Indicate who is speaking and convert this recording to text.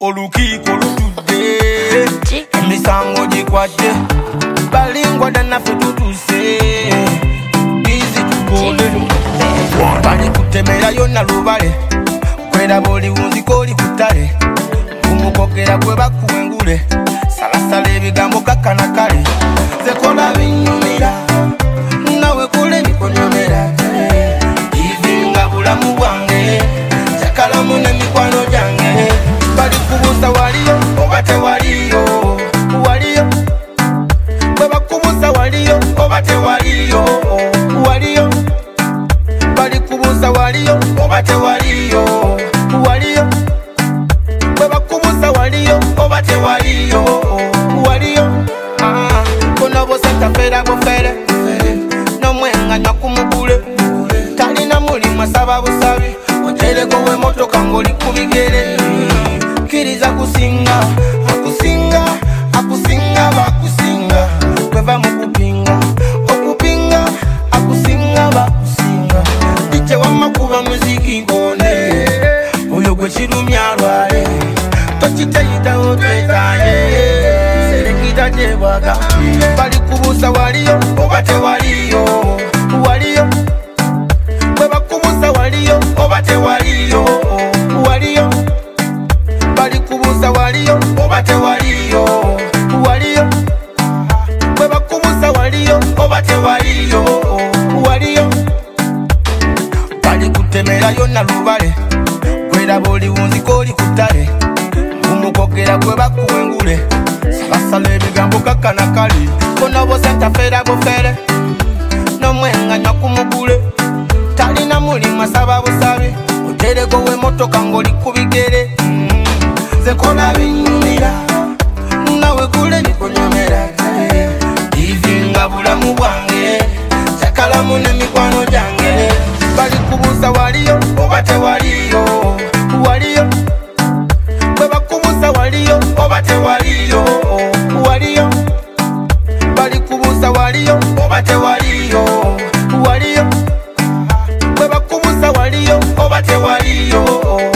Speaker 1: Olukiiko lutudde emisango gikwate balingwa dannaffe tutuse bizi tukole bali kutemera yonna lubale kweraba oliwunziko oli kutale kumukokera gwe bakuwengule salasala ebigambo kakkana kale zekola binyumira nawe kule ebikonyomera ivinga bulamu bwange jakalamu n'emikwano gyange bali kubuuza waliyo oba tewaliyo waliyo bwe bakubuuza waliyo oba tewaliyo waliyo bali kubuuza waliyo oba tewaliyo waliyo bwe bakubuuza waliyo oba tewaliyo waliyo kono bose tafera bufere n'omwenganya kumugule talina mulimu asaba busabi otereko w'emmotoka ng'oli ku bigere kiriza kusinga akusinga akusinga bakusinga kweva mu kupinga okupinga akusinga bakusinga ije wamakuba muziki ngone oyo gwe kirumya lwale tokiteyitawo twetaye serekita gyebwaga bali kubuuza waliyo oba tewaliyo waliyo bwe bakubuuza waliyo oba tewaliyo waliyo bali kubuuza waliyo oba tewaliyo waliyo bwe bakubuuza waliyo oba tewaliyo waliyo bali kutemera yonna lubale kweraba oliwunziko oli kutale kumukokera gwe bakuwengule basala ebigambo kakkana kali kono bose ntafera bufere n'omwenganya kumugule talina mulimu asaba busabi otereko w'emmotoka ng'oli ku bigere zekola binyumira nawe kule ebikonyomera ivinga bulamu bwange jakalamu n'emikwano gyange bali kubuuza waliyo oba tewaliyo waliyo bwe bakubuuza waliyo oba tewaliyo waliyo bali kubuuza waliyo oba tewaliyo waliyo bwe bakubuuza waliyo oba tewaliyo